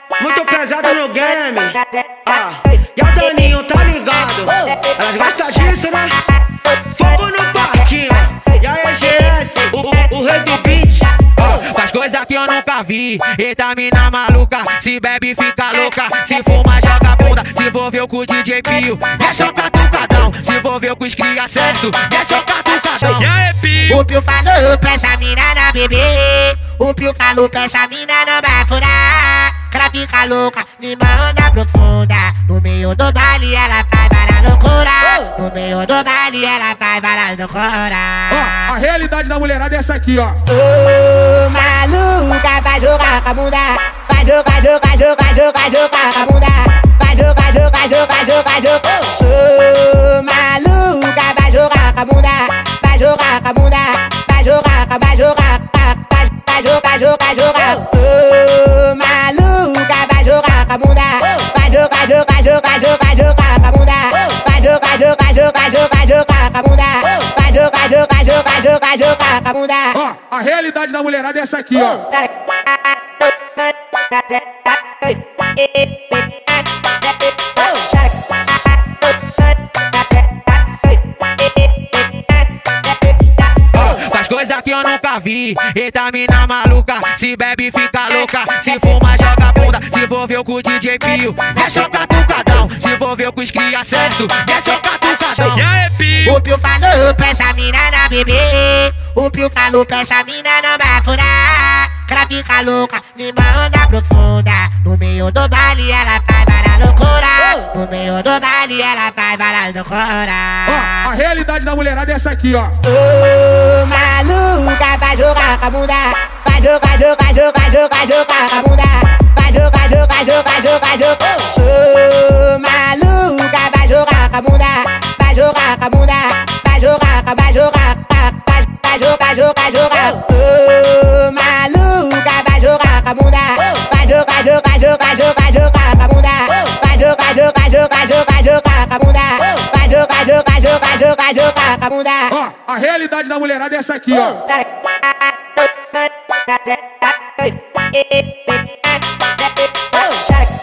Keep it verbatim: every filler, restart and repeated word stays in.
Muito pesado no game. Ah, e a Daninho tá ligado? Elas gostam disso, né? Fogo no parquinho. E a E G S, o, o, o rei do beat. Ah, faz coisa que eu nunca vi. Eita mina maluca, se bebe fica louca. Se fuma joga bunda, se envolveu com o D J Pio. É só catucadão, se envolveu com os cria certo. É só catucadão. E aí, Pio? O Pio falou pra essa mina não beber. O Pio falou pra essa mina não vai furar. Que ela fica louca, me manda profunda. No meio do baile ela faz várias loucura. No meio do baile ela faz várias loucura. Ó, a realidade da mulherada é essa aqui, ó. Ô, maluca, vai jogar com a bunda. Vai jogar, jogar, jogar, jogar, jogar com a bunda. Vai jogar, jogar, jogar, jogar, jogar. Ô, maluca, vai jogar com a bunda. Vai jogar com a bunda. Vai jogar, vai jogar, vai jogar, jogar, jogar. Ô, maluca, vai jogar com a bunda. Vai jogar, jogar, jogar, jogar, jogar com a bunda. Vai jogar, jogar, jogar, jogar, jogar com a bunda. Vai jogar, jogar, jogar, jogar, jogar com a bunda. Ó, a realidade da mulherada é essa aqui, ó. Faz coisa que eu nunca vi. Eita mina maluca, se bebe fica louca. Se fuma joga bunda, se envolveu com o D J Pio. É só catucadão, se envolveu com os cria certo. É só catucadão. E aí, Pio? O Pio falou pra essa mina não beber. O Pio falou pra essa mina não vai furar. Que ela fica louca, me manda profunda. No meio do baile ela faz várias loucura. No meio do baile ela faz várias loucura. Ó, a realidade da mulherada é essa aqui, ó. Ô, maluca, vai jogar com a bunda. Vai jogar, jogar, jogar, jogar, jogar com a bunda. Vai jogar, jogar, jogar, jogar, jogar. Ô, maluca, vai jogar com a bunda. Vai jogar com a bunda. Vai jogar, vai jogar, vai jogar, jogar, jogar. Ô, maluca, vai jogar com a bunda. Vai jogar, jogar, jogar, jogar, jogar com a bunda. Vai jogar, jogar, jogar, jogar, jogar com a bunda. Vai jogar, jogar, jogar, jogar, jogar com a bunda. Ó, a realidade da mulherada é essa aqui, ó. Oh,